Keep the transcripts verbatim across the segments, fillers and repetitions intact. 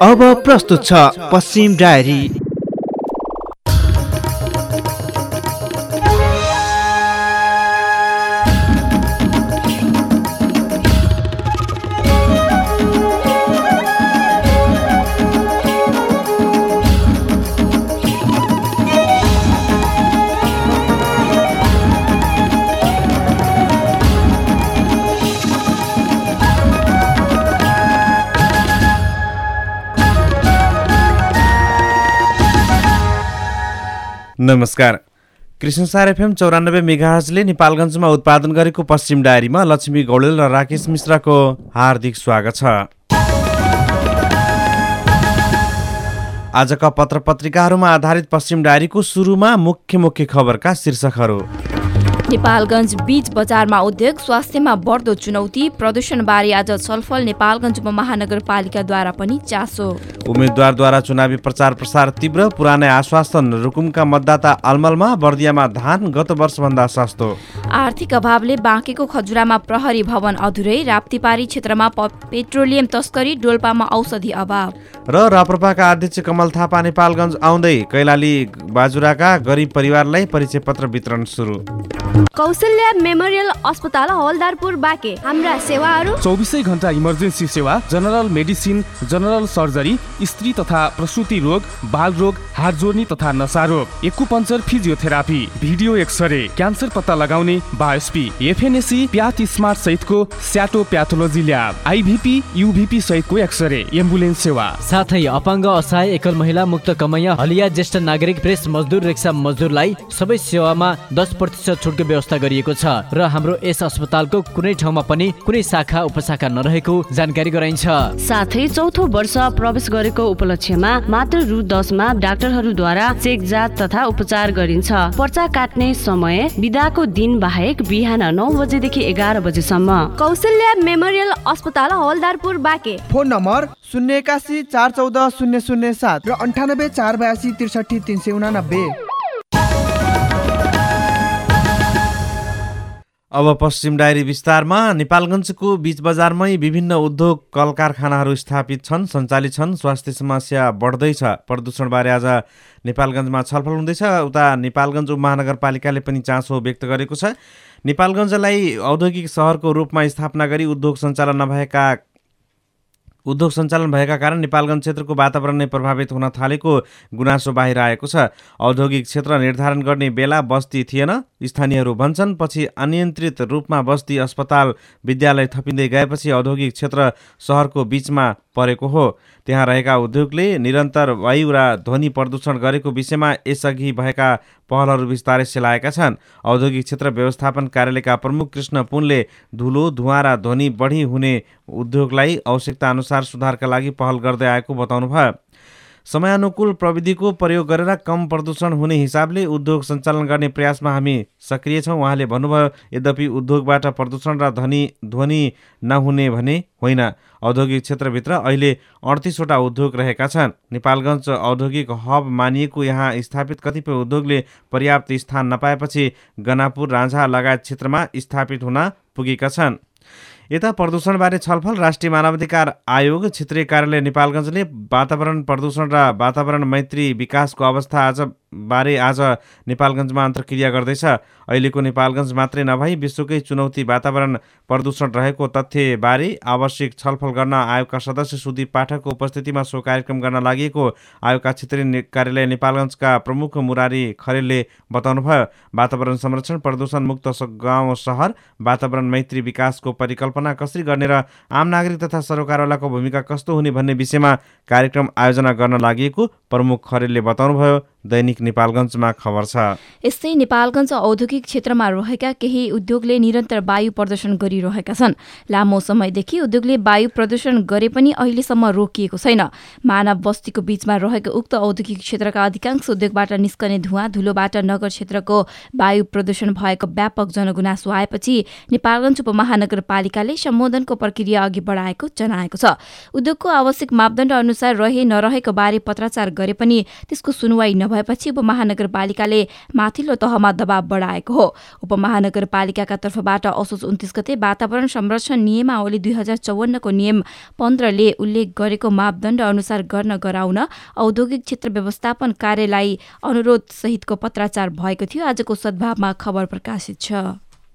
अब प्रस्तुत छ पश्चिम डायरी। नमस्कार। कृष्णसार एफएम चौरानब्बे मेगाहर्जले नेपालगञ्जमा उत्पादन गरेको पश्चिम डायरीमा लक्ष्मी गौडेल र राकेश मिश्राको हार्दिक स्वागत छ। आजका पत्र पत्रिकाहरूमा आधारित पश्चिम डायरीको सुरुमा मुख्य मुख्य खबरका शीर्षकहरू। नेपालगञ्ज बीच बजारमा उद्योग, स्वास्थ्यमा बढ्दो चुनौती, प्रदूषणबारे आज छलफल, नेपालगञ्ज उपमहानगरपालिकाद्वारा पनि चासो। उम्मेद्वारद्वारा चुनावी प्रचार प्रसार तीव्र, पुरानै आश्वासन, रुकुमका मतदाता अलमलमा, बर्दियामा धान गत वर्षभन्दा सस्तो। आर्थिक अभावले बाँकेको खजुरामा प्रहरी भवन अधुरै, राप्तीपारी क्षेत्रमा पेट्रोलियम तस्करी, डोल्पामा औषधि अभाव। र राप्रपाका अध्यक्ष कमल थापा नेपालगञ्ज आउँदै, कैलाली बाजुराका गरिब परिवारलाई परिचय पत्र वितरण सुरु। कौशल्या मेमोरियल अस्पताल हवलदारपुर बाँके, हाम्रा सेवाहरू चौबिसै घण्टा इमर्जेन्सी सेवा, जनरल मेडिसिन, जनरल सर्जरी, स्त्री तथा प्रसुति रोग, बाल रोग, हात जोड्ने तथा नशा रोग, acupuncture, physiotherapy, video x-ray, cancer पत्ता लगाउने बायोस्पी, एफएनएसी, प्याथ स्मार्ट सहितको स्याटो प्याथोलोजी ल्याब, आइभिपी, युभिपी सहितको एक्सरे, एम्बुलेन्स सेवा, साथै अपाङ्ग, असहाय, एकल महिला, मुक्त कमैया, हलिया, ज्येष्ठ नागरिक, प्रेस मजदुर, रिक्सा मजदुरलाई सबै सेवामा दस प्रतिशत छुटको व्यवस्था गरिएको छ र हाम्रो यस अस्पतालको कुनै ठाउँमा पनि कुनै शाखा उपशाखा नरहेको जानकारी गराइन्छ। साथै चौथो वर्ष प्रवेश गरेको उपलक्ष्यमा मात्र रु दसमा डाक्टरहरूद्वारा चेक जाँच तथा उपचार गरिन्छ। पर्चा काट्ने समय बिदाको दिन बाहेक बिहान नौ बजेदेखि एघार बजेसम्म। कौशल्या मेमोरियल अस्पताल हवलदारपुर बाँके। फोन नम्बर शून्य एकासी चार चौध शून्य शून्य सात र अन्ठानब्बे चार बयासी त्रिसठी तिन सय उनानब्बे। अब पश्चिम डायरी विस्तारमा। नेपालगञ्जको बीच बजारमै विभिन्न उद्योग कल कारखानाहरू स्थापित छन्, सञ्चालित छन्। स्वास्थ्य समस्या बढ्दैछ, प्रदूषणबारे आज नेपालगञ्जमा छलफल हुँदैछ। उता नेपालगञ्ज उपमहानगरपालिकाले पनि चासो व्यक्त गरेको छ। नेपालगञ्जलाई औद्योगिक सहरको रूपमा स्थापना गरी उद्योग सञ्चालन नभएका उद्योग सञ्चालन भएका कारण नेपालगञ्ज क्षेत्रको वातावरण नै प्रभावित हुन थालेको गुनासो बाहिर आएको छ। औद्योगिक क्षेत्र निर्धारण गर्ने बेला बस्ती थिएन। स्थानीयहरू भन्छन् पछि अनियन्त्रित रूपमा बस्ती, अस्पताल, विद्यालय थपिँदै गएपछि औद्योगिक क्षेत्र सहरको बीचमा परेको हो। त्यहाँ रहेका उद्योगले निरन्तर वायु र ध्वनि प्रदूषण गरेको विषयमा यसअघि भएका पहलहरू बिस्तारै सेलाएका छन्। औद्योगिक क्षेत्र व्यवस्थापन कार्यालयका प्रमुख कृष्ण पुनले धुलो, धुवाँ र ध्वनि बढी हुने उद्योगलाई आवश्यकता अनुसार सुधारका लागि पहल गर्दै आएको बताउनुभयो। समयानुकूल प्रविधिको प्रयोग गरेर कम प्रदूषण हुने हिसाबले उद्योग सञ्चालन गर्ने प्रयासमा हामी सक्रिय छौँ, उहाँले भन्नुभयो। यद्यपि उद्योगबाट प्रदूषण र ध्वनि ध्वनि नहुने भने होइन। औद्योगिक क्षेत्रभित्र अहिले अडतिसवटा उद्योग रहेका छन्। नेपालगञ्ज औद्योगिक हब मानिएको यहाँ स्थापित कतिपय उद्योगले पर्याप्त स्थान नपाएपछि गनापुर, राँझा लगायत क्षेत्रमा स्थापित हुन पुगेका छन्। यता प्रदूषणबारे छलफल। राष्ट्रिय मानवाधिकार आयोग क्षेत्रीय कार्यालय नेपालगञ्जले वातावरण प्रदूषण र वातावरण मैत्री विकासको अवस्था आज बारे आज नेपालगञ्जमा अन्तर्क्रिया गर्दैछ। अहिलेको नेपालगञ्ज मात्रै नभई विश्वकै चुनौती वातावरण प्रदूषण रहेको तथ्यबारे आवश्यक छलफल गर्न आयोगका सदस्य सुदीप पाठकको उपस्थितिमा सो कार्यक्रम गर्न लागि आयोगका क्षेत्रीय कार्यालय नेपालगञ्जका प्रमुख मुरारी खरेलले बताउनुभयो। वातावरण संरक्षण, प्रदूषण मुक्त गाउँ सहर, वातावरण मैत्री विकासको परिकल्पना कसरी गर्ने र आम नागरिक तथा सरकारवालाको भूमिका कस्तो हुने भन्ने विषयमा कार्यक्रम आयोजना गर्न लागि प्रमुख खरेलले बताउनुभयो। दैनिक नेपालगञ्जमा खबर छ। यस्तै नेपालगञ्ज औद्योगिक क्षेत्रमा रहेका केही उद्योगले निरन्तर वायु प्रदूषण गरिरहेका छन्। लामो समयदेखि उद्योगले वायु प्रदूषण गरे पनि अहिलेसम्म रोकिएको छैन। मानव बस्तीको बीचमा रहेको उक्त औद्योगिक क्षेत्रका अधिकांश उद्योगबाट निस्कने धुवाँ धुलोबाट नगर क्षेत्रको वायु प्रदूषण भएको व्यापक जनगुनासो आएपछि नेपालगञ्ज उपमहानगरपालिकाले सम्बोधनको प्रक्रिया अघि बढाएको जनाएको छ। उद्योगको आवश्यक मापदण्ड अनुसार रहे नरहेको बारे पत्राचार गरे पनि त्यसको सुनवाई नभएपछि उपमहानगरपालिकाले माथिल्लो तहमा दबाव बढाएको हो। उपमहानगरपालिकाका तर्फबाट असोज उन्तिस गते वातावरण संरक्षण नियमावली दुई हजार चौवन्नको नियम पन्ध्रले उल्लेख गरेको मापदण्ड अनुसार गर्न गराउन औद्योगिक क्षेत्र व्यवस्थापन कार्यलाई अनुरोध सहितको पत्राचार भएको थियो। आजको सद्भावमा खबर प्रकाशित छ।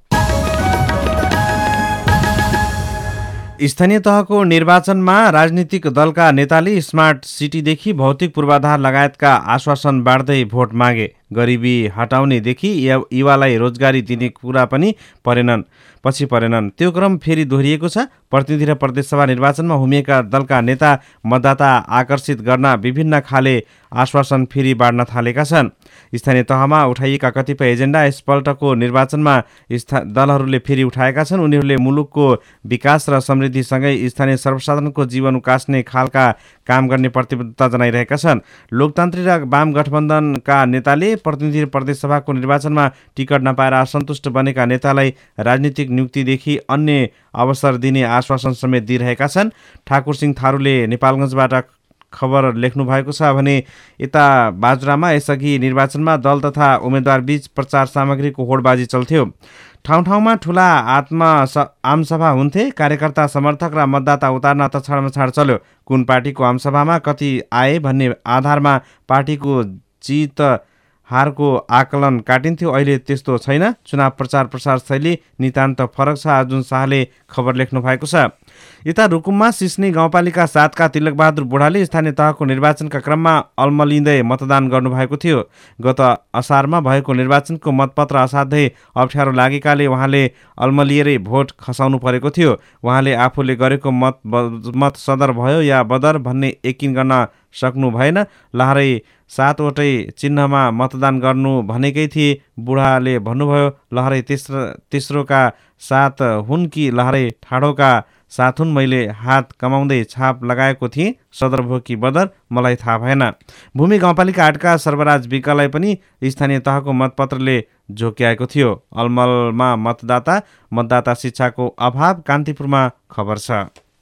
स्थानीय तहको निर्वाचनमा राजनीतिक दलका नेताले स्मार्ट सिटीदेखि भौतिक पूर्वाधार लगायतका आश्वासन बाँड्दै भोट मागे। गरिबी हटाउनेदेखि युवालाई रोजगारी दिने कुरा पनि परेनन् पछि परेनन्। त्यो क्रम फेरि दोहोरिएको छ। प्रतिनिधि र प्रदेशसभा निर्वाचनमा हुमिएका दलका नेता मतदाता आकर्षित गर्न विभिन्न खाले आश्वासन फेरि बाँड्न थालेका छन्। स्थानीय तहमा उठाइएका कतिपय एजेन्डा यसपल्टको निर्वाचनमा दलहरूले फेरि उठाएका छन्। उनीहरूले मुलुकको विकास र समृद्धिसँगै स्थानीय सर्वसाधारणको जीवन उकास्ने खालका काम गर्ने प्रतिबद्धता जनाइरहेका छन्। लोकतान्त्रिक र वाम गठबन्धनका नेताले प्रतिनिधि प्रदेशसभाको निर्वाचनमा टिकट नपाएर असन्तुष्ट बनेका नेतालाई राजनीतिक नियुक्तिदेखि अन्य अवसर दिने आश्वासन समेत दिइरहेका छन्। ठाकुर सिंह थारूले नेपालगञ्जबाट खबर लेख्नु भएको छ भने यता बाजुरामा यसअघि निर्वाचनमा दल तथा उम्मेद्वार बीच प्रचार सामग्रीको होडबाजी चल्थ्यो। ठाउँ ठाउँमा ठुला आत्मा आमसभा हुन्थे। कार्यकर्ता समर्थक र मतदाता उतार्न तछाडमछाड चल्यो। कुन पार्टीको आमसभामा कति आए भन्ने आधारमा पार्टीको जित हारको आकलन काटिन्थ्यो। अहिले त्यस्तो छैन। चुनाव प्रचार प्रसार शैली नितान्त फरक छ। अर्जुन शाहले खबर लेख्नु भएको छ। यता रुकुममा सिस्नी गाउँपालिका सातका तिलकबहादुर बुढाले स्थानीय तहको निर्वाचनका क्रममा अल्मलिँदै मतदान गर्नुभएको थियो। गत असारमा भएको निर्वाचनको मतपत्र असाध्यै अप्ठ्यारो लागेकाले उहाँले अल्मलिएरै भोट खसाउनु परेको थियो। उहाँले आफूले गरेको मत मत सदर भयो या बदर भन्ने यकिन गर्न सक्नु भएन। लहरै सातवटै चिन्हमा मतदान गर्नु भनेकै थिए। बुढाले भन्नुभयो, लहरै तेस्रो तेस्रोका साथ हुन् कि लहरै ठाडोका साथ हुन्। मैले हात कमाउँदै छाप लगाएको थिएँ। सदर भयो कि बदर मलाई थाहा भएन। भूमि गाउँपालिका आठका सर्वराज विकलाई पनि स्थानीय तहको मतपत्रले झोक्याएको थियो। अलमलमा मतदाता मतदाता शिक्षाको अभाव। कान्तिपुरमा खबर छ।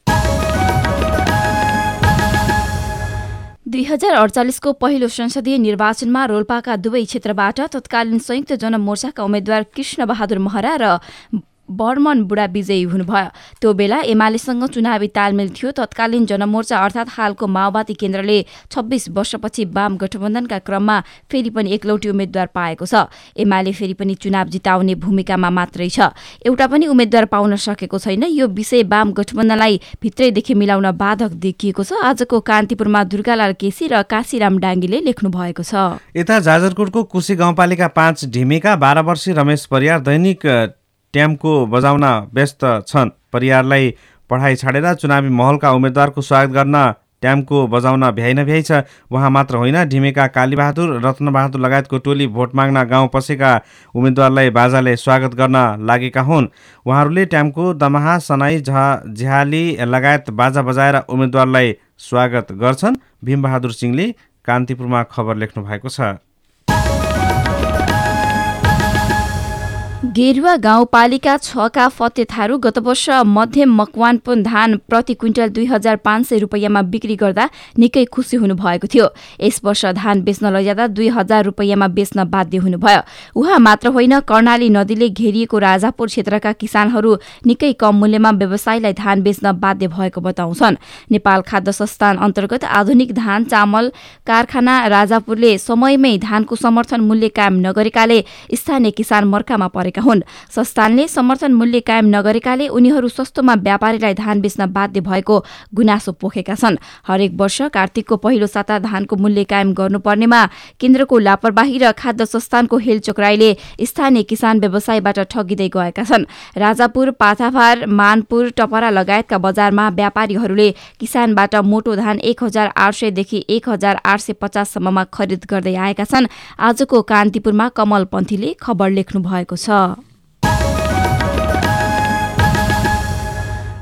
दुई हजार अडचालिसको पहिलो संसदीय निर्वाचनमा रोल्पाका दुवै क्षेत्रबाट तत्कालीन संयुक्त जनमोर्चाका उम्मेद्वार कृष्ण बहादुर महरा र बर्मन बुढा विजयी हुनुभयो। त्यो बेला एमालेसँग चुनावी तालमेल थियो। तत्कालीन जनमोर्चा अर्थात् हालको माओवादी केन्द्रले छब्बिस वर्षपछि वाम गठबन्धनका क्रममा फेरि पनि एकलौटी उम्मेद्वार पाएको छ। एमाले फेरि पनि चुनाव जिताउने भूमिकामा मात्रै छ। एउटा पनि उम्मेद्वार पाउन सकेको छैन। यो विषय वाम गठबन्धनलाई भित्रैदेखि मिलाउन बाधक देखिएको छ। आजको कान्तिपुरमा दुर्गालाल केसी र काशीराम डाङ्गीले लेख्नु भएको छ। यता जाजरकोटको कुशी गाउँपालिका पाँच ढिमेका बाह्र वर्षीय रमेश परियार दैनिक ट्याम्को बजाउन व्यस्त छन्। परियारलाई पढाइ छाडेर चुनावी महलका उम्मेद्वारको स्वागत गर्न ट्याम्को बजाउन भ्याइ नभ्याइ छ। उहाँ मात्र होइन, ढिमेका कालीबहादुर रत्नबहादुर लगायतको टोली भोट माग्न गाउँ पसेका उम्मेद्वारलाई बाजाले स्वागत गर्न लागेका हुन्। उहाँहरूले ट्याम्को, दमाहा, सनाई, झ्याली लगायत बाजा बजाएर उम्मेद्वारलाई स्वागत गर्छन्। भीमबहादुर सिंहले कान्तिपुरमा खबर लेख्नु भएको छ। गेरुवा गाउँपालिका छका फते थारू गत वर्ष मध्यम मकवानपुन धान प्रति क्विन्टल दुई हजार पाँच सय रुपियाँमा बिक्री गर्दा निकै खुसी हुनुभएको थियो। यस वर्ष धान बेच्न लैजाँदा दुई हजार रुपियाँमा बेच्न बाध्य हुनुभयो। उहाँ मात्र होइन, कर्णाली नदीले घेरिएको राजापुर क्षेत्रका किसानहरू निकै कम मूल्यमा व्यवसायीलाई धान बेच्न बाध्य भएको बताउँछन्। नेपाल खाद्य संस्थान अन्तर्गत आधुनिक धान चामल कारखाना राजापुरले समयमै धानको समर्थन मूल्य कायम नगरेकाले स्थानीय किसान मर्कामा परेका हुन्। संस्थानले समर्थन मूल्य कायम नगरेकाले उनीहरू सस्तोमा व्यापारीलाई धान बेच्न बाध्य भएको गुनासो पोखेका छन्। हरेक वर्ष कार्तिकको पहिलो साता धानको मूल्य कायम गर्नुपर्नेमा केन्द्रको लापरवाही र खाद्य संस्थानको हेलचोक्राइले स्थानीय किसान व्यवसायीबाट ठगिँदै गएका छन्। राजापुर, पाथाभार, मानपुर, टपरा लगायतका बजारमा व्यापारीहरूले किसानबाट मोटो धान एक हजार आठ सयदेखि एक हजार आठ सय पचाससम्ममा खरिद गर्दै आएका छन्। आजको कान्तिपुरमा कमल पन्थीले खबर लेख्नु भएको छ।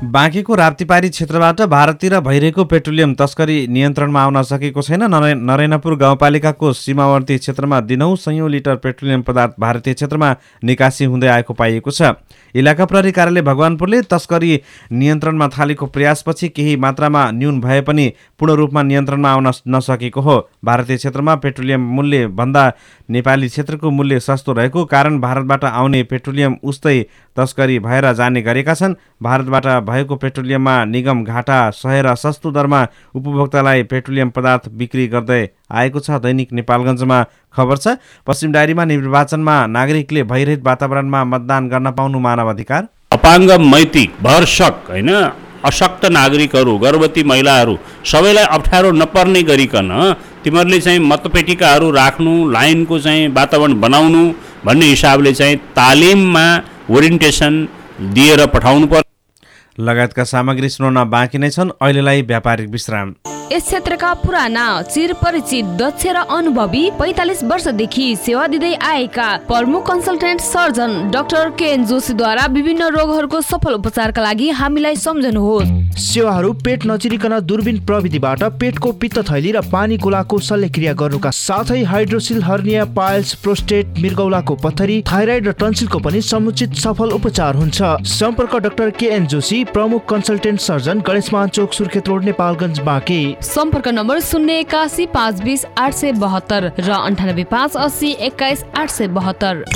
बाँकेको राप्तीपारी क्षेत्रबाट भारततिर भइरहेको पेट्रोलियम तस्करी नियन्त्रणमा आउन सकेको छैन। नरेनापुर गाउँपालिकाको सीमावर्ती क्षेत्रमा दिनौँ सयौं लिटर पेट्रोलियम पदार्थ भारतीय क्षेत्रमा निकासी हुँदै आएको पाइएको छ। इलाका प्रहरी कार्यालय भगवानपुरले तस्करी नियन्त्रणमा थालेको प्रयासपछि केही मात्रामा न्यून भए पनि पूर्ण रूपमा नियन्त्रणमा आउन नसकेको हो। भारतीय क्षेत्रमा पेट्रोलियम मूल्य भन्दा नेपाली क्षेत्रको मूल्य सस्तो रहेको कारण भारतबाट आउने पेट्रोलियम उस्तै तस्करी भएर जाने गरेका छन्। भारतबाट भएको पेट्रोलियममा निगम घाटा सहेर सस्तो दरमा उपभोक्तालाई पेट्रोलियम पदार्थ बिक्री गर्दै आएको छ। दैनिक नेपालगञ्जमा खबर छ। पश्चिम डायरीमा निर्वाचनमा नागरिकले भइरहित वातावरणमा मतदान गर्न पाउनु मानव अधिकार। अपाङ्ग मैतिक भरसक होइन अशक्त नागरिकहरू गर्भवती महिलाहरू सबैलाई अप्ठ्यारो नपर्ने गरिकन तिमीहरूले चाहिँ मतपेटिकाहरू राख्नु लाइनको चाहिँ वातावरण बनाउनु भन्ने हिसाबले चाहिँ तालिममा ओरिएन्टेसन दिएर पठाउनु पर्छ लगायतका सामग्री सुनाउन बाँकी नै छन्। अहिलेलाई व्यापारिक विश्राम। यस क्षेत्रका पुराना चिरपरिचित दक्ष र अनुभवी पैंतालिस वर्षदेखि सेवा दिँदै आएका प्रमुख कन्सल्टेन्ट सर्जन डाक्टर केएन जोशीद्वारा विभिन्न रोगहरूको सफल उपचारका लागि हामीलाई सम्झनुहोस्। सेवाहरू पेट नचिरिकन दूरबीन प्रविधिबाट पेटको पित्त थैली र पानी कुलाको शल्यक्रिया गर्नुका साथै हाइड्रोसिल हर्निया पाइल्स प्रोस्टेट मृगौलाको पत्थरी थाइराइड र टन्सिलको पनि समुचित सफल उपचार हुन्छ। सम्पर्क डाक्टर केएन जोशी प्रमुख कन्सल्टेन्ट सर्जन गणेशमान चोक सुर्खेत रोड नेपालगञ्ज बाँके। सम्पर्क नम्बर शून्य एकासी पाँच बिस आठ सय बहत्तर र अन्ठानब्बे पाँच अस्सी एक्काइस आठ सय बहत्तर।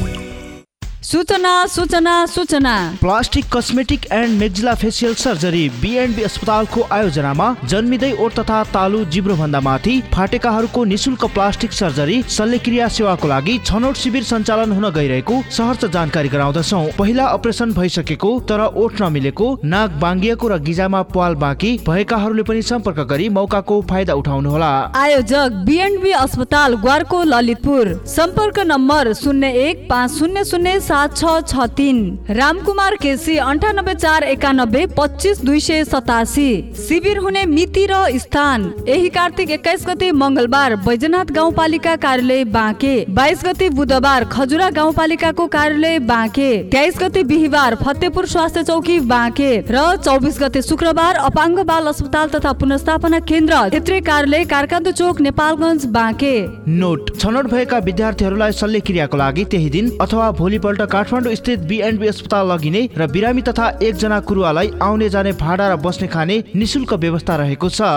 सूचना सूचना सूचना plastic cosmetic and maxillofacial surgery B N B अस्पतालको आयोजनामा जन्मिँदै ओठ तथा तालु जिब्रो भन्दा माथि फाटेकाहरूको निशुल्क प्लास्टिक सर्जरी शल्यक्रिया सेवाको लागि छनौट शिविर सञ्चालन हुन गइरहेको सहर्ष जानकारी गराउँदछौँ। पहिला अपरेसन भइसकेको तर ओठ नमिलेको, नाक बाङ्गिएको र गिजामा प्वाल बाँकी भएकाहरूले पनि सम्पर्क गरी मौकाको फाइदा उठाउनुहोला। आयोजक बीएनबी अस्पताल ग्वारको ललितपुर। सम्पर्क नम्बर शून्य एक पाँच शून्य शून्य सात छ छ तीन। रामकुमार केसी अन्ठानब्बे चार एकानब्बे पच्चिस दुई सय सतासी। शिविर हुने मिति र स्थान यही कार्तिक एक्काइस गते मंगलबार बैजनाथ गाउँपालिका कार्यालय बाँके, बाइस गते बुधबार खजुरा गाउँपालिकाको कार्यालय बाँके, तेइस गते बिहिबार फतेपुर स्वास्थ्य चौकी बाँके र चौबिस गते शुक्रबार अपाङ्ग बाल अस्पताल तथा पुनर्स्थापना केन्द्र क्षेत्रीय कार्यालय कारकान्दु चोक नेपालगञ्ज बाँके। नोट: छनौट भएका विद्यार्थीहरूलाई शल्यक्रियाको लागि त्यही दिन अथवा भोलिपल्ट काठमाडौँ स्थित बीएनबी अस्पताल लगिने र बिरामी तथा एकजना कुरुवालाई आउने जाने भाडा र बस्ने खाने निशुल्क व्यवस्था रहेको छ।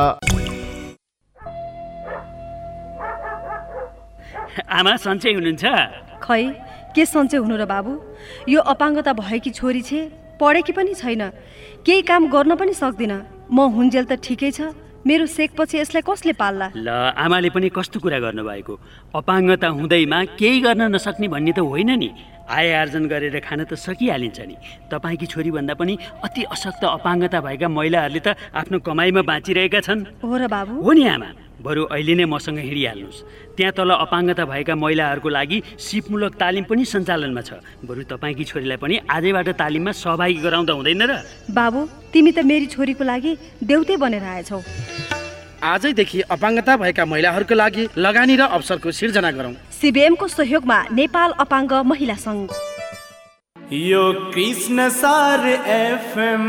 आमा सन्चै हुनुहुन्छ? खै के सन्चै हुनु र बाबु, यो अपाङ्गता भएकी छोरी छे, पढेकी पनि छैन, केही काम गर्न पनि सक्दिन। म हुन्जेल त ठिकै छ, मेरो सेकपछि यसलाई कसले पाल्ला? ल आमाले पनि कस्तो कुरा गर्नुभएको। अपाङ्गता हुँदैमा केही गर्न नसक्ने भन्ने त होइन नि, आय आर्जन गरेर खान त सकिहालिन्छ नि। तपाईँकी छोरी भन्दा पनि अति अशक्त अपाङ्गता भएका महिलाहरूले त आफ्नो कमाइमा बाँचिरहेका छन्। हो र बाबु? हो नि आमा, बरु अहिले नै मसँग हिँडिहाल्नुहोस्। त्यहाँ तल अपाङ्गता भएका महिलाहरूको लागि सिपमूलक तालिम पनि सञ्चालनमा छ। बरु तपाईँकी छोरीलाई पनि आजैबाट तालिममा सहभागी गराउँदा हुँदैन र? बाबु, तिमी त मेरी छोरीको लागि देउतै बनेर आएछौ। आजैदेखि अपाङ्गता भएका महिलाहरूको लागि लगानी र अवसरको सिर्जना गरौँ। सीबीएमको सहयोगमा नेपाल अपाङ्ग महिला सङ्घ। यो Krishnasar FM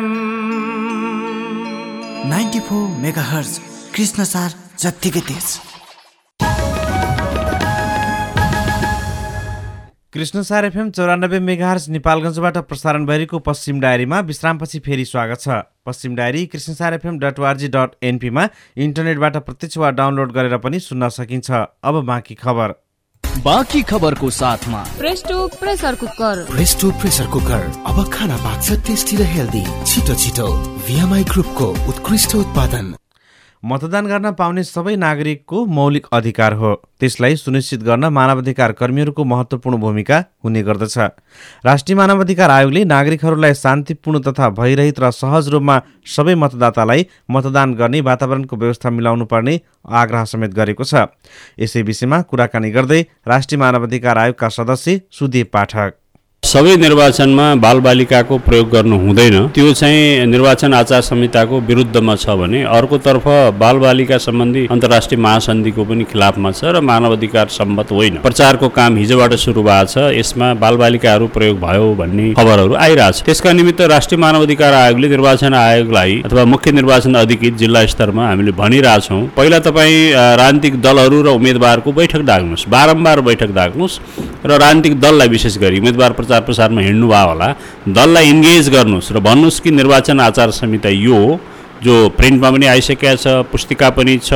ninety four megahertz Krishnasar जत्तिकै तेज। कृष्णसार एफएम चौरानब्बे मेगाहर्ज नेपालगञ्जबाट प्रसारण भइरहेको पश्चिम डायरीमा विश्रामपछि फेरि स्वागत छ। पश्चिम diary Krishnasar FM dot ORG dot एनपीमा इन्टरनेटबाट प्रत्यक्ष वा डाउनलोड गरेर पनि सुन्न सकिन्छ। अब बाँकी खबर। बाँकी खबरको साथमा Presto pressure cooker. Presto pressure cooker अब खाना पाक्छ टेस्टी र हेल्दी, छिटो छिटो। भिएमआई ग्रुपको उत्कृष्ट उत्पादन। मतदान गर्न पाउने सबै नागरिकको मौलिक अधिकार हो, त्यसलाई सुनिश्चित गर्न मानवाधिकार कर्मीहरूको महत्त्वपूर्ण भूमिका हुने गर्दछ। राष्ट्रिय मानवाधिकार आयोगले नागरिकहरूलाई शान्तिपूर्ण तथा भयरहित र सहज रूपमा सबै मतदातालाई मतदान गर्ने वातावरणको व्यवस्था मिलाउनु पर्ने आग्रह समेत गरेको छ। यसै विषयमा कुराकानी गर्दै राष्ट्रिय मानवाधिकार आयोगका सदस्य सुदेव पाठक सबै निर्वाचनमा बालबालिकाको प्रयोग गर्नु हुँदैन, त्यो चाहिँ निर्वाचन आचार संहिताको विरुद्धमा छ भने अर्कोतर्फ बालबालिका सम्बन्धी अन्तर्राष्ट्रिय महासन्धिको पनि खिलाफमा छ र मानवाधिकार सम्मत होइन। प्रचारको काम हिजोबाट सुरु भएको छ, यसमा बालबालिकाहरू प्रयोग भयो भन्ने खबरहरू आइरहेछ। त्यसका निमित्त राष्ट्रिय मानवाधिकार आयोगले निर्वाचन आयोगलाई अथवा मुख्य निर्वाचन अधिकृत जिल्ला स्तरमा हामीले भनिरहेछौँ, पहिला तपाईँ राजनीतिक दलहरू र उम्मेदवारको बैठक डाक्नुहोस्, बारम्बार बैठक डाक्नुहोस् र राजनीतिक दललाई विशेष गरी उम्मेदवार प्रचार प्रसारमा हिँड्नु भयो होला, दललाई इन्गेज गर्नुहोस् र भन्नुहोस् कि निर्वाचन आचार संहिता यो हो, जो प्रिन्टमा पनि आइसकेको छ, पुस्तिका पनि छ,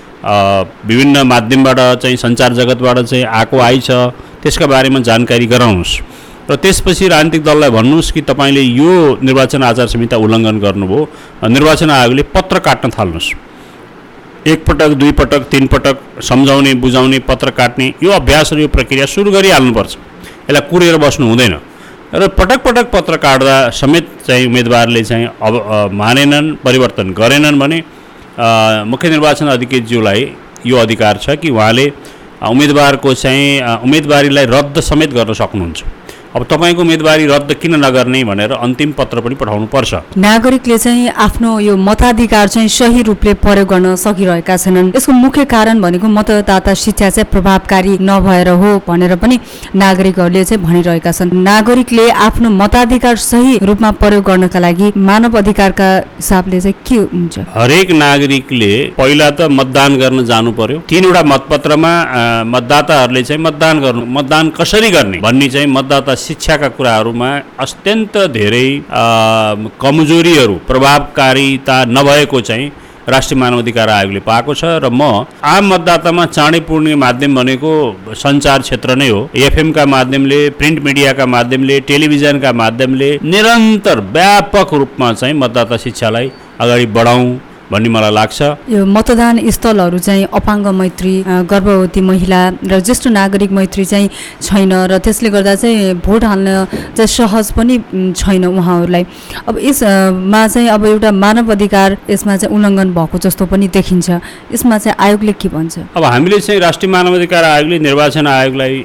विभिन्न माध्यमबाट चाहिँ सञ्चार जगतबाट चाहिँ आएको आइछ, त्यसका बारेमा जानकारी गराउनुहोस् र त्यसपछि राजनीतिक दललाई भन्नुहोस् कि तपाईँले यो निर्वाचन आचार संहिता उल्लङ्घन गर्नुभयो, निर्वाचन आयोगले पत्र काट्न थाल्नुहोस्। एकपटक दुई पटक तीन पटक सम्झाउने बुझाउने पत्र काट्ने यो अभ्यास र यो प्रक्रिया सुरु गरिहाल्नुपर्छ, यसलाई कुरेर बस्नु हुँदैन। र पटक पटक पत्र काट्दा समेत चाहिँ उम्मेदवारले चाहिँ अब मानेनन्, परिवर्तन गरेनन् भने मुख्य निर्वाचन अधिकृतज्यूलाई यो अधिकार छ कि उहाँले उम्मेदवारको चाहिँ उम्मेदवारीलाई रद्द समेत गर्न सक्नुहुन्छ। अब तपाईँको उम्मेदवारी रद्द किन नगर्ने भनेर अन्तिम पत्र पनि पठाउनु पर्छ। नागरिकले चाहिँ आफ्नो यो मताधिकार चाहिँ सही रूपले प्रयोग गर्न सकिरहेका छैनन्। यसको मुख्य कारण भनेको मतदाता शिक्षा चाहिँ प्रभावकारी नभएर हो भनेर पनि नागरिकहरूले चाहिँ भनिरहेका छन्। नागरिकले आफ्नो मताधिकार सही रूपमा प्रयोग गर्नका लागि मानव अधिकारका हिसाबले चाहिँ के हुन्छ? हरेक नागरिकले पहिला त मतदान गर्न जानु पर्यो। तीनवटा मतपत्रमा मतदाताहरूले चाहिँ मतदान गर्नु, मतदान कसरी गर्ने भन्ने चाहिँ मतदाता शिक्षाका कुराहरूमा अत्यन्त धेरै कमजोरीहरू, प्रभावकारिता नभएको चाहिँ राष्ट्रिय मानवाधिकार आयोगले पाएको छ। र म आम मतदातामा चाँडै पुर्ने माध्यम भनेको सञ्चार क्षेत्र नै हो। एफएमका माध्यमले, प्रिन्ट मिडियाका माध्यमले, टेलिभिजनका माध्यमले निरन्तर व्यापक रूपमा चाहिँ मतदाता शिक्षालाई अगाडि बढाउँ भन्ने मलाई लाग्छ। यो मतदान स्थलहरू चाहिँ अपाङ्ग मैत्री, गर्भवती महिला र ज्येष्ठ नागरिक मैत्री चाहिँ छैन र त्यसले गर्दा चाहिँ भोट हाल्न चाहिँ सहज पनि छैन उहाँहरूलाई। अब यसमा चाहिँ अब एउटा मानव अधिकार यसमा चाहिँ उल्लङ्घन भएको जस्तो पनि देखिन्छ। यसमा चाहिँ आयोगले के भन्छ? अब हामीले चाहिँ राष्ट्रिय मानवाधिकार आयोगले निर्वाचन आयोगलाई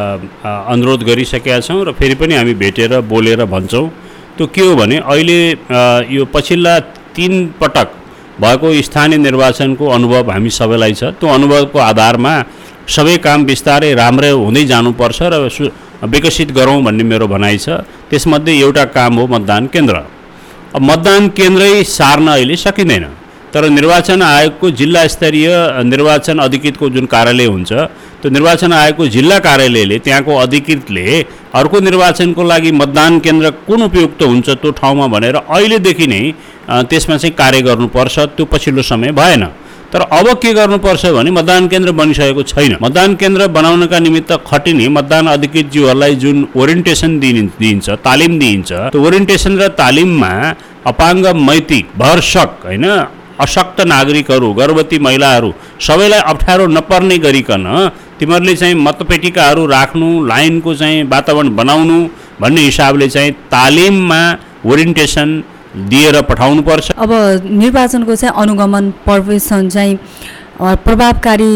अनुरोध गरिसकेका छौँ र फेरि पनि हामी भेटेर बोलेर भन्छौँ। त्यो के हो भने अहिले यो पछिल्ला तीन पटक भएको स्थानीय निर्वाचनको अनुभव हामी सबैलाई छ। त्यो अनुभवको आधारमा सबै काम बिस्तारै राम्रै हुँदै जानुपर्छ र विकसित गरौँ भन्ने मेरो भनाइ छ। त्यसमध्ये एउटा काम हो मतदान केन्द्र। अब मतदान केन्द्रै सार्न अहिले सकिँदैन, तर निर्वाचन आयोगको जिल्ला स्तरीय निर्वाचन अधिकृतको जुन कार्यालय हुन्छ, त्यो निर्वाचन आयोगको जिल्ला कार्यालयले त्यहाँको अधिकृतले अर्को निर्वाचनको लागि मतदान केन्द्र कुन उपयुक्त हुन्छ त्यो ठाउँमा भनेर अहिलेदेखि नै त्यसमा चाहिँ कार्य गर्नुपर्छ। त्यो पछिल्लो समय भएन। तर अब के गर्नुपर्छ भने मतदान केन्द्र बनिसकेको छैन। मतदान केन्द्र बनाउनका निमित्त खटिने मतदान अधिकृतज्यूहरूलाई जुन ओरिएन्टेसन दिइन्छ, तालिम दिइन्छ, त्यो ओरिएन्टेसन र तालिममा अपाङ्ग मैतिक भरसक होइन अशक्त नागरिकहरू, गर्भवती महिलाहरू सबैलाई अप्ठ्यारो नपर्ने गरिकन तिमीहरूले चाहिँ मतपेटिकाहरू राख्नु, लाइनको चाहिँ वातावरण बनाउनु भन्ने हिसाबले चाहिँ तालिममा ओरिएन्टेसन दिएर पठाउनुपर्छ। अब निर्वाचनको चाहिँ अनुगमन पर्यवेक्षण चाहिँ प्रभावकारी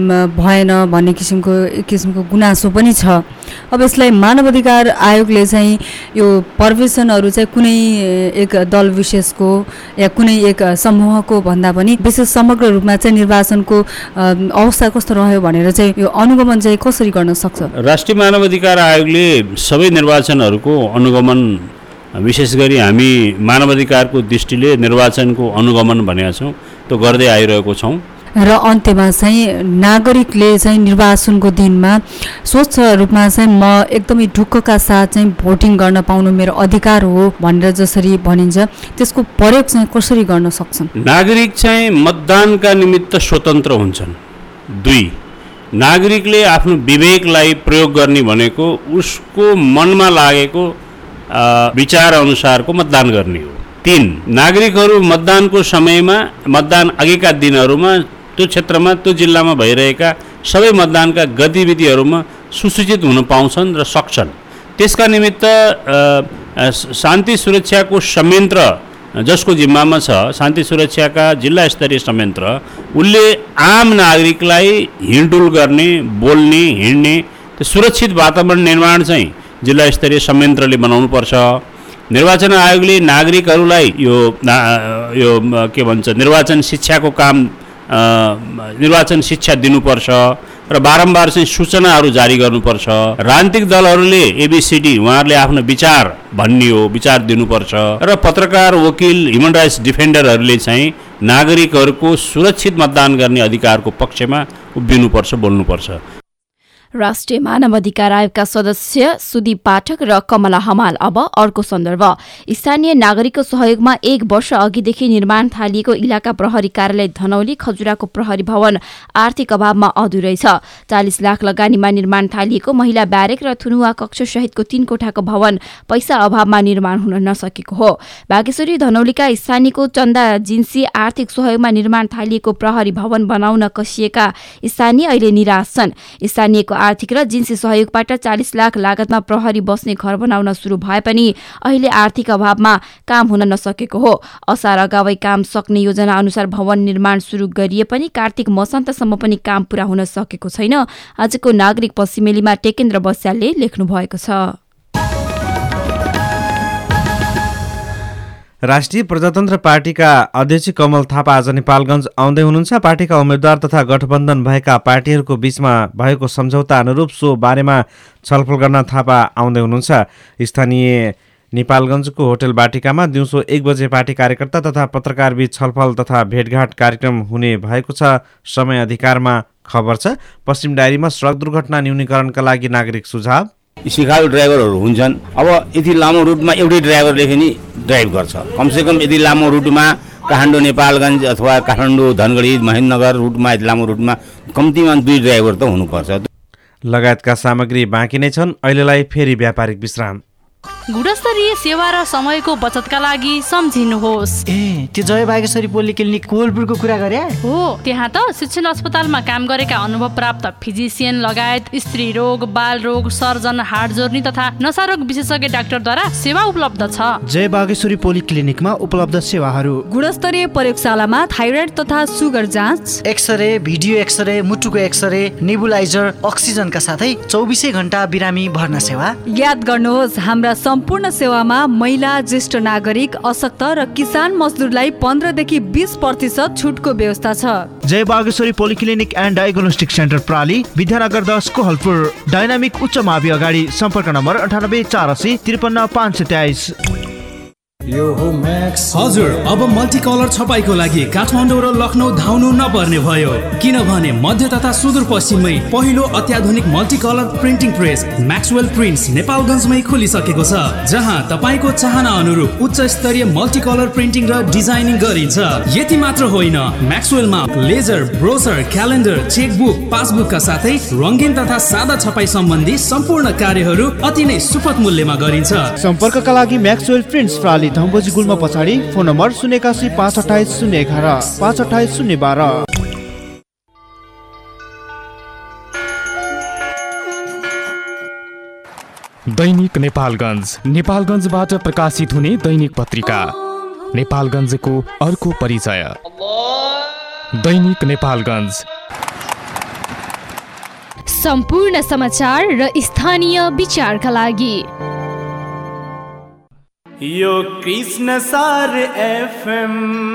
भएन भन्ने किसिमको एक किसिमको गुनासो पनि छ। अब यसलाई मानवाधिकार आयोगले चाहिँ यो पर्यवेक्षणहरू चाहिँ कुनै एक दल विशेषको या कुनै एक समूहको भन्दा पनि विशेष समग्र रूपमा चाहिँ निर्वाचनको अवस्था कस्तो रह्यो भनेर चाहिँ यो अनुगमन चाहिँ कसरी गर्न सक्छ? राष्ट्रिय मानवाधिकार आयोगले सबै निर्वाचनहरूको अनुगमन, विशेष गरी हामी मानवाधिकारको दृष्टिले निर्वाचनको अनुगमन भनेका छौँ, त्यो गर्दै आइरहेको छौँ। र अन्त्यमा चाहिँ नागरिकले चाहिँ निर्वाचनको दिनमा स्वच्छ रूपमा चाहिँ म एकदमै ढुक्कका साथ चाहिँ भोटिङ गर्न पाउनु मेरो अधिकार हो भनेर जसरी भनिन्छ, त्यसको प्रयोग चाहिँ कसरी गर्न सक्छन्? नागरिक चाहिँ मतदानका निमित्त स्वतन्त्र हुन्छन्। दुई, नागरिकले आफ्नो विवेकलाई प्रयोग गर्ने भनेको उसको मनमा लागेको विचार अनुसारको मतदान गर्ने हो। तीन, नागरिकहरू मतदानको समयमा, मतदान अघिका दिनहरूमा त्यो क्षेत्रमा, त्यो जिल्लामा भइरहेका सबै मतदानका गतिविधिहरूमा सुसूचित हुन पाउँछन् र सक्छन्। त्यसका निमित्त शान्ति सुरक्षाको संयन्त्र जसको जिम्मामा छ, शान्ति सुरक्षाका जिल्ला स्तरीय संयन्त्र, उसले आम नागरिकलाई हिँडडुल गर्ने, बोल्ने, हिँड्ने त्यो सुरक्षित वातावरण निर्माण चाहिँ जिल्ला स्तरीय संयन्त्रले बनाउनुपर्छ। निर्वाचन आयोगले नागरिकहरूलाई यो यो के भन्छ निर्वाचन शिक्षाको काम निर्वाचन शिक्षा दिनुपर्छ र बारम्बार चाहिँ सूचनाहरू जारी गर्नुपर्छ। राजनीतिक दलहरूले एबीसीडी उहाँहरूले आफ्नो विचार भन्ने हो, विचार दिनुपर्छ र पत्रकार, वकिल, ह्युमन राइट्स डिफेन्डरहरूले चाहिँ नागरिकहरूको सुरक्षित मतदान गर्ने अधिकारको पक्षमा उभिनुपर्छ, बोल्नुपर्छ। राष्ट्रिय मानव अधिकार आयोगका सदस्य सुदीप पाठक र कमला हमाल। अब अर्को सन्दर्भ, स्थानीय नागरिकको सहयोगमा एक वर्ष अघिदेखि निर्माण थालिएको इलाका प्रहरी कार्यालय धनौली खजुराको प्रहरी भवन आर्थिक अभावमा अधुरै छ। चालिस लाख लगानीमा निर्माण थालिएको महिला ब्यारेक र थुनुवा कक्ष सहितको तीन कोठाको भवन पैसा अभावमा निर्माण हुन नसकेको हो। बागेश्वरी धनौलीका स्थानीयको चन्दा जिन्सी आर्थिक सहयोगमा निर्माण थालिएको प्रहरी भवन बनाउन कसिएका स्थानीय अहिले निराश छन्। स्थानीयको आर्थिक र जिन्सी सहयोगबाट चालिस लाख लागतमा प्रहरी बस्ने घर बनाउन सुरु भए पनि अहिले आर्थिक अभावमा काम हुन नसकेको हो। असार अगावै काम सक्ने योजना अनुसार भवन निर्माण सुरु गरिए पनि कार्तिक मसान्तसम्म पनि काम पूरा हुन सकेको छैन। आजको नागरिक पश्चिमेलीमा टेकेन्द्र बस्यालले लेख्नु भएको छ। राष्ट्रिय प्रजातन्त्र पार्टीका अध्यक्ष कमल थापा आज नेपालगञ्ज आउँदै हुनुहुन्छ। पार्टीका उम्मेद्वार तथा गठबन्धन भएका पार्टीहरूको बीचमा भएको सम्झौता अनुरूप सो बारेमा छलफल गर्न थापा आउँदै हुनुहुन्छ। स्थानीय नेपालगञ्जको होटल बाटिकामा दिउँसो एक बजे पार्टी कार्यकर्ता तथा पत्रकारबीच छलफल तथा भेटघाट कार्यक्रम हुने भएको छ। समय अधिकारमा खबर छ। पश्चिम डायरीमा सडक दुर्घटना न्यूनीकरणका लागि नागरिक सुझाव। सिकाउ ड्राइभरहरू हुन्छन्, अब यति लामो रुटमा एउटै ड्राइभरले नि ड्राइभ गर्छ। कमसेकम यति लामो रुटमा काठमाडौँ नेपालगञ्ज अथवा काठमाडौँ धनगढी महेन्द्रनगर रुटमा यति लामो रुटमा कम्तीमा दुई ड्राइभर त हुनुपर्छ। लगायतका सामग्री बाँकी नै छन्। अहिलेलाई फेरि व्यापारिक विश्राम। गुणस्तरीय सेवा र समयको बचतका लागि सम्झिनुहोस्। ए त्यो जय बागेश्वरी पोलिक्लिनिक कोलपुरको कुरा गरे हो। त्यहाँ त शिक्षण अस्पतालमा काम गरेका अनुभव प्राप्त फिजिसियन लगायत स्त्री रोग, बाल रोग, सर्जन, हाड जोर्नी तथा नसारोग विशेषज्ञ डाक्टरद्वारा सेवा उपलब्ध छ। जय बागेश्वरी पोलिक्लिनिकमा उपलब्ध सेवाहरू: गुणस्तरीय प्रयोगशालामा थाइरोइड तथा सुगर जाँच, एक्सरे, भिडियो एक्सरे, मुटुको एक्सरे, नेबुलाइजर, अक्सिजनका साथै चौबिसै घण्टा बिरामी भर्ना सेवा। याद गर्नुहोस्, हाम्रा सम्पूर्ण सेवामा महिला, ज्येष्ठ नागरिक, अशक्त र किसान मजदुरलाई पन्ध्रदेखि बीस प्रतिशत छुटको व्यवस्था छ। Jai Bageshwari polyclinic and diagnostic centre प्राली, विद्यानगर दस कोहलपुर। डाइनामिक उच्च मावि अगाडि। सम्पर्क नम्बर अन्ठानब्बे चार असी त्रिपन्न पाँच सय तेइस। हजुर, अब मल्टी कलर छपाईको लागि काठमाडौँ र लखनऊ धाउनु नपर्ने भयो, किनभने मध्य तथा सुदूरपश्चिममै पहिलो अत्याधुनिक multi colour printing press Maxwell prints नेपालगञ्जमै खोलिसकेको छ, जहाँ तपाईँको चाहना अनुरूप उच्च स्तरीय मल्टी कलर प्रिन्टिङ र डिजाइनिङ गरिन्छ। यति मात्र होइन, म्याक्सवेलमा लेजर, ब्रोसर, क्यालेन्डर, चेकबुक, पासबुकका साथै रङ्गीन तथा सादा छपाई सम्बन्धी सम्पूर्ण कार्यहरू अति नै सुपथ मूल्यमा गरिन्छ। सम्पर्कका लागि म्याक्सवेल प्रिन्ट्स प्राली, धम्बोजी गुल्मा पछाडि। फोन नम्बर शून्य एकासी पाँच अठाइस शून्य एघार पाँच अठाइस शून्य बाह्र। दैनिक नेपालगञ्ज, नेपालगञ्जबाट प्रकाशित हुने दैनिक पत्रिका। नेपालगञ्जको अर्को परिचय। दैनिक नेपालगञ्ज, सम्पूर्ण समाचार र स्थानीय विचारका लागि। यो Krishnasar FM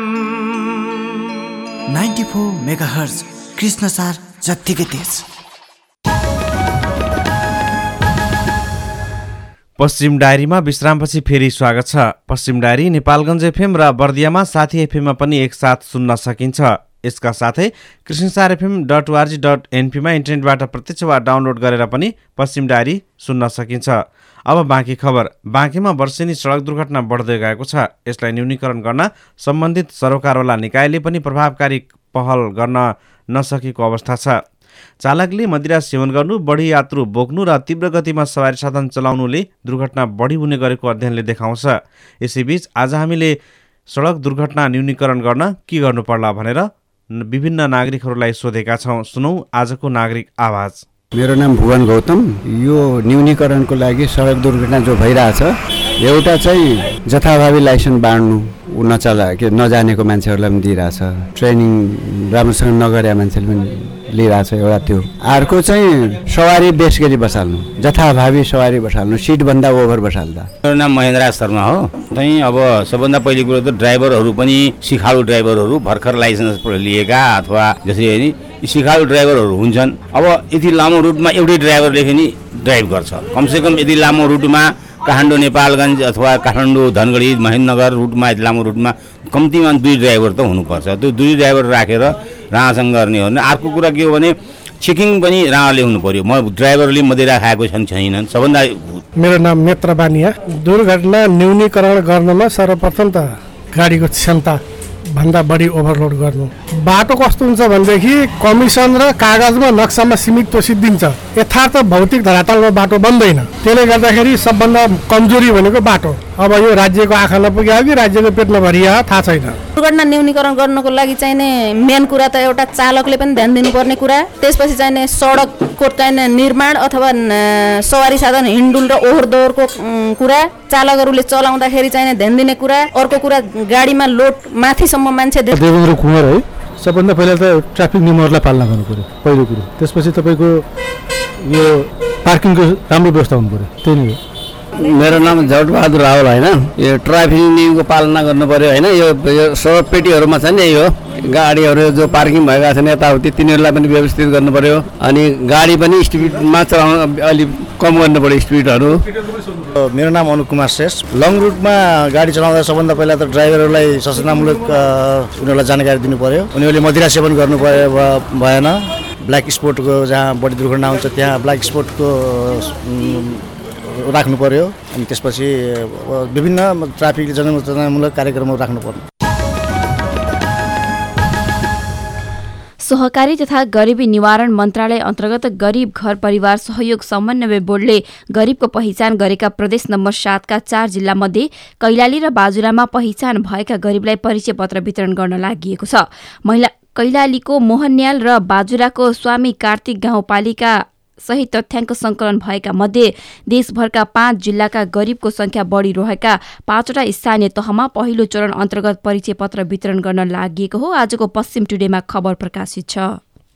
ninety four megahertz, Krishnasar जत्तिकै तेज। पश्चिम डायरीमा विश्रामपछि फेरि स्वागत छ। पश्चिम डायरी नेपालगञ्ज एफएम र बर्दियामा साथी एफएममा पनि एकसाथ सुन्न सकिन्छ। यसका साथै Krishnasar FM dot ORG dot एनपीमा इन्टरनेटबाट प्रत्यक्ष वा डाउनलोड गरेर पनि पश्चिम डायरी सुन्न सकिन्छ। अब बाँकी खबर। बाँकीमा वर्षेनी सडक दुर्घटना बढ्दै गएको छ। यसलाई न्यूनीकरण गर्न सम्बन्धित सरोकारवाला निकायले पनि प्रभावकारी पहल गर्न नसकेको अवस्था छ। चालकले मदिरा सेवन गर्नु, बढी यात्रु बोक्नु र तीव्र गतिमा सवारी साधन चलाउनुले दुर्घटना बढी हुने गरेको अध्ययनले देखाउँछ। यसैबीच आज हामीले सडक दुर्घटना न्यूनीकरण गर्न के गर्नु पर्ला भनेर विभिन्न नागरिकहरूलाई सोधेका छौँ। सुनौ आजको नागरिक आवाज। मेरो नाम भुवन गौतम। यो न्यूनीकरणको लागि सडक दुर्घटना जो भइरहेछ, एउटा चाहिँ जथाभावी लाइसेन्स बाँड्नु नचला के नजानेको मान्छेहरूलाई पनि दिइरहेछ, ट्रेनिङ राम्रोसँग नगरेका मान्छेले पनि लिइरहेको छ एउटा त्यो। अर्को चाहिँ सवारी बेस गरी बसाल्नु, जथाभावी सवारी बसाल्नु, सिटभन्दा ओभर बसाल्दा। मेरो नाम महेन्द्र शर्मा हो। चाहिँ अब सबभन्दा पहिलो कुरो त ड्राइभरहरू पनि सिखालु ड्राइभरहरू भर्खर लाइसेन्स लिएका अथवा जसरी नि सिखालु ड्राइभरहरू हुन्छन्। अब यति लामो रुटमा एउटै ड्राइभरले पनि ड्राइभ गर्छ। कमसेकम यति लामो रुटमा काठमाडौँ नेपालगञ्ज अथवा काठमाडौँ धनगढी महेन्द्रनगर रुटमा यति लामो रुटमा कम्तीमा दुई ड्राइभर त हुनुपर्छ। त्यो दुई ड्राइभर राखेर राहसँग गर्ने हो भने अर्को कुरा के हो भने चेकिङ पनि राहले हुनु पर्यो। म ड्राइभरले मदिरा खाएको छन् छैनन् सबभन्दा। मेरो नाम नेत्र बानिया। दुर्घटना न्यूनीकरण गर्नमा सर्वप्रथम त गाडीको क्षमता भन्दा बढी ओभरलोड गर्नु। बाटो कस्तो हुन्छ भनेदेखि कमिसन र कागजमा नक्सामा सीमित तो सिद्धिन्छ, यथार्थ भौतिक धरातलमा बाटो बन्दैन। त्यसले गर्दाखेरि सबभन्दा कमजोरी भनेको बाटो। अब यो राज्यको आँखा नपुग्यो कि राज्यको पेट नभरिया थाहा छैन। दुर्घटना न्यूनीकरण गर्नको लागि चाहिने मेन कुरा त एउटा चालकले पनि ध्यान दिनुपर्ने कुरा, त्यसपछि चाहिने सडकको चाहिने निर्माण अथवा सवारी साधन हिन्डुल र ओहोर दोहोरको कुरा, चालकहरूले चलाउँदाखेरि चाहिने ध्यान दिने कुरा। अर्को कुरा गाडीमा लोड माथिसम्म मान्छे देवेन्द्र कुमार है। सबभन्दा पहिला त ट्राफिक नियमहरूलाई पालना गर्नु पर्यो पहिलो कुरो। त्यसपछि तपाईँको यो पार्किङको राम्रो व्यवस्था हुनु पर्यो, त्यही नै हो। मेरो नाम जटबहादुर रावल होइन। यो ट्राफिक नियमको पालना गर्नु पर्यो होइन। यो यो सडक पेटीहरूमा छ नि यही हो, गाडीहरू जो पार्किङ भएका छन् यताउति तिनीहरूलाई पनि व्यवस्थित गर्नु पर्यो। अनि गाडी पनि स्पिडमा चलाउनु अलिक कम गर्नु पर्यो स्पिडहरू। मेरो नाम अनुप कुमार श्रेष्ठ। लङ रुटमा गाडी चलाउँदा सबभन्दा पहिला त ड्राइभरहरूलाई सचेतनामूलक उनीहरूलाई जानकारी दिनु पर्यो। उनीहरूले मदिरा सेवन गर्नु पर्यो भएन। ब्ल्याक स्पोटको जहाँ बढी दुर्घटना हुन्छ त्यहाँ ब्ल्याक स्पोटको राख्नु पर्यो। अनि त्यसपछि विभिन्न ट्राफिक जनचेतनामूलक कार्यक्रमहरू राख्नु पर्यो। सहकारी तथा गरिबी निवारण मन्त्रालय अन्तर्गत गरिब घर परिवार सहयोग समन्वय बोर्डले गरिबको पहिचान गरेका प्रदेश नम्बर सातका चार जिल्लामध्ये कैलाली र बाजुरामा पहिचान भएका गरिबलाई परिचय पत्र वितरण गर्न लागि छ। महिला कैलालीको मोहनन्याल र बाजुराको स्वामी कार्तिक गाउँपालिका सहित तथ्याङ्क सङ्कलन भएका मध्ये देशभरका पाँच जिल्लाका गरिबको संख्या बढी रहेका पाँचवटा स्थानीय तहमा पहिलो चरण अन्तर्गत परिचय पत्र वितरण गर्न लागि हो। आजको पश्चिम टुडेमा खबर प्रकाशित छ।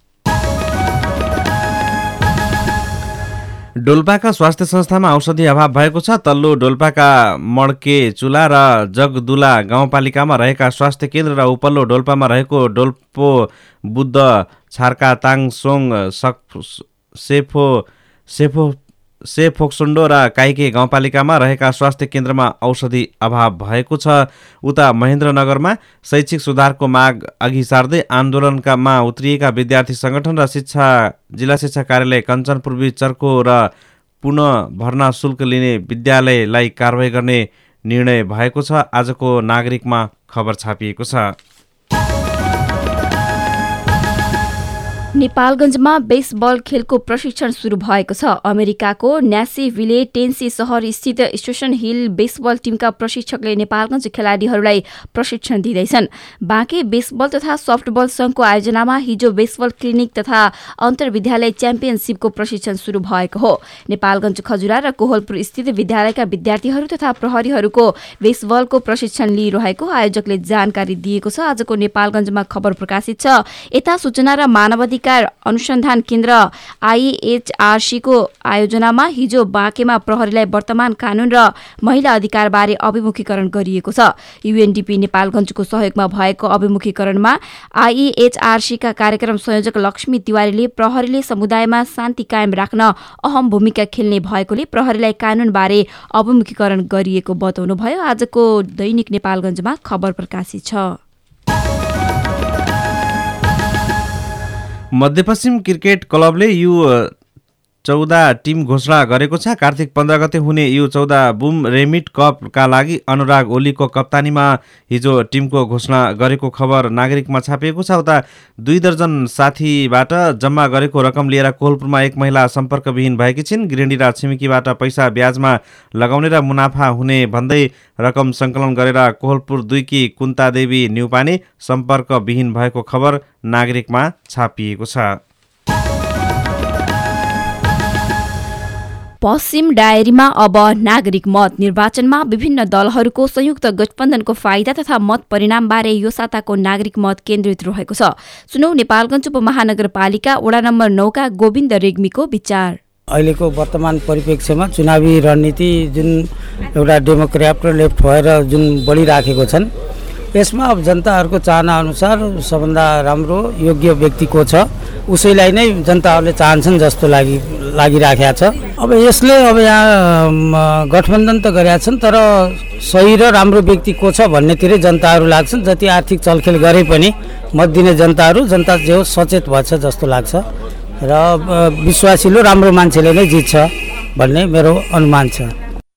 डोल्पाका स्वास्थ्य संस्थामा औषधि अभाव भएको छ। तल्लो डोल्पाका मड्के चुला र जगदुला गाउँपालिकामा रहेका स्वास्थ्य केन्द्र र उपल्लो डोल्पामा रहेको डोल्पो बुद्ध छार्का ताङसोङ सेफो सेफो सेफोक्सुन्डो र काइके गाउँपालिकामा रहेका स्वास्थ्य केन्द्रमा औषधि अभाव भएको छ। उता महेन्द्रनगरमा शैक्षिक सुधारको माग अघि सार्दै आन्दोलनकामा उत्रिएका विद्यार्थी सङ्गठन र शिक्षा जिल्ला शिक्षा कार्यालय कञ्चनपुर बीच चर्को र पुनः भर्ना शुल्क लिने विद्यालयलाई कारवाही गर्ने निर्णय भएको छ। आजको नागरिकमा खबर छापिएको छ। नेपालगञ्जमा बेसबल खेलको प्रशिक्षण सुरु भएको छ। अमेरिकाको न्यासीभिले टेन्सी सहर स्थित स्टेसन हिल बेसबल टिमका प्रशिक्षकले नेपालगञ्ज खेलाडीहरूलाई प्रशिक्षण दिँदैछन्। बाँके बेसबल तथा सफ्टबल संघको आयोजनामा हिजो बेसबल क्लिनिक तथा अन्तर्विद्यालय च्याम्पियनसिपको प्रशिक्षण सुरु भएको हो। नेपालगञ्ज खजुरा र कोहलपुर स्थित विद्यालयका विद्यार्थीहरू तथा प्रहरीहरूको बेसबलको प्रशिक्षण लिइरहेको आयोजकले जानकारी दिएको छ। आजको नेपालगञ्जमा खबर प्रकाशित छ। यता सूचना र मानवाधिकार अनुसन्धान केन्द्र आईएचआरसी को आयोजनामा हिजो बाँकेमा प्रहरीलाई वर्तमान कानून र महिला अधिकारबारे अभिमुखीकरण गरिएको छ। यूएनडीपी नेपालगञ्जको सहयोगमा भएको अभिमुखीकरणमा आईएचआरसी का कार्यक्रम संयोजक लक्ष्मी तिवारीले प्रहरीले समुदायमा शान्ति कायम राख्न अहम भूमिका खेल्ने भएकोले प्रहरीलाई कानूनबारे अभिमुखीकरण गरिएको बताउनुभयो। आजको दैनिक नेपालगञ्जमा खबर प्रकाशित छ। मध्यपश्चिम क्रिकेट क्लबले यु चौध टिम घोषणा गरेको छ। कार्तिक पन्ध्र गते हुने यु चौध बुम रेमिट कपका लागि अनुराग ओलीको कप्तानीमा हिजो टिमको घोषणा गरेको खबर नागरिकमा छापिएको छ। उता दुई दर्जन साथीबाट जम्मा गरेको रकम लिएर कोहलपुरमा एक महिला सम्पर्कविहीन भएकी छिन्। गृहिणी र छिमेकीबाट पैसा ब्याजमा लगाउने र मुनाफा हुने भन्दै रकम सङ्कलन गरेर कोहलपुर दुईकी कुन्ता देवी न्युपाने सम्पर्कविहीन भएको खबर नागरिकमा छापिएको छ। पश्चिम डायरीमा अब नागरिक मत निर्वाचनमा विभिन्न दलहरूको संयुक्त गठबन्धनको फाइदा तथा मत परिणामबारे यो साताको नागरिक मत केन्द्रित रहेको छ। सुनौ नेपालगञ्ज उपमहानगरपालिका वडा नम्बर नौ का गोविन्द रेग्मीको विचार। अहिलेको वर्तमान परिप्रेक्ष्यमा चुनावी रणनीति जुन एउटा डेमोक्रेट र लेफ्ट भएर जुन बढिराखेको छन्, यसमा अब जनताहरूको चाहना अनुसार सबभन्दा राम्रो योग्य व्यक्ति को छ उसैलाई नै जनताहरूले चाहन्छन् जस्तो लागि लागिराखेको छ। अब यसले अब यहाँ गठबन्धन त गरेका छन्, तर सही र राम्रो व्यक्ति को छ भन्नेतिरै जनताहरू लाग्छन्। जति आर्थिक चलखेल गरे पनि मत दिने जनताहरू जनता जो सचेत भएछ जस्तो लाग्छ र विश्वासिलो राम्रो मान्छेले नै जित्छ भन्ने मेरो अनुमान छ।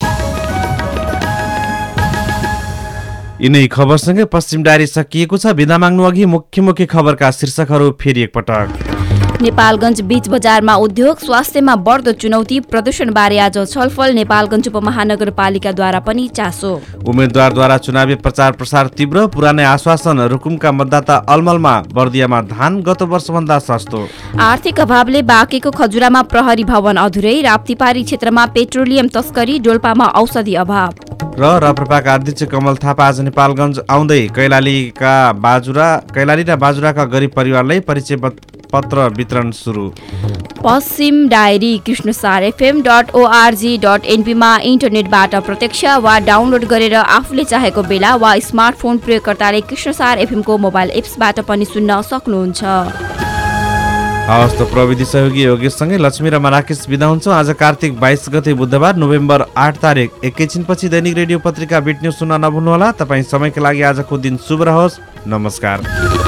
यिनै खबरसँगै पश्चिम डायरी सकिएको छ। बिदा माग्नु अघि मुख्य मुख्य खबरका शीर्षकहरू फेरि एकपटक। नेपालगञ्ज बीच बजारमा उद्योग, स्वास्थ्यमा बढ्दो चुनौती, प्रदूषणबारे आज छलफल, नेपालगञ्ज उपमहानगरपालिकाद्वारा पनि चासो। उम्मेद्वारद्वारा चुनावी प्रचार प्रसार तीव्र, पुरानै आश्वासन, रुकुमका मतदाता अलमलमा, बर्दियामा धान गत वर्षभन्दा सस्तो। आर्थिक अभावले बाँकेको खजुरामा प्रहरी भवन अधुरै, राप्तीपारी क्षेत्रमा पेट्रोलियम तस्करी, डोल्पामा औषधि अभाव। र राप्रपाका अध्यक्ष कमल थापा आज नेपालगञ्ज आउँदै कैलालीका बाजुरा कैलाली र बाजुराका गरिब परिवारलाई परिचय पत्र वितरण सुरु। पश्चिम diary Krishnasar FM dot ORG dot एनपीमा इन्टरनेटबाट प्रत्यक्ष वा डाउनलोड गरेर आफूले चाहेको बेला वा स्मार्टफोन प्रयोगकर्ताले कृष्णसार एफएमको मोबाइल एप्सबाट पनि सुन्न सक्नुहुन्छ। हवस् त प्रविधि सहयोगी योगेशसँगै लक्ष्मी र मराकेश बिदा हुन्छौँ। आज कार्तिक बाइस गते बुधबार नोभेम्बर आठ तारिक। एकैछिनपछि दैनिक रेडियो पत्रिका बिट न्युज सुन्न नभुल्नुहोला। तपाईँ समयका लागि आजको दिन शुभ रहोस्। नमस्कार।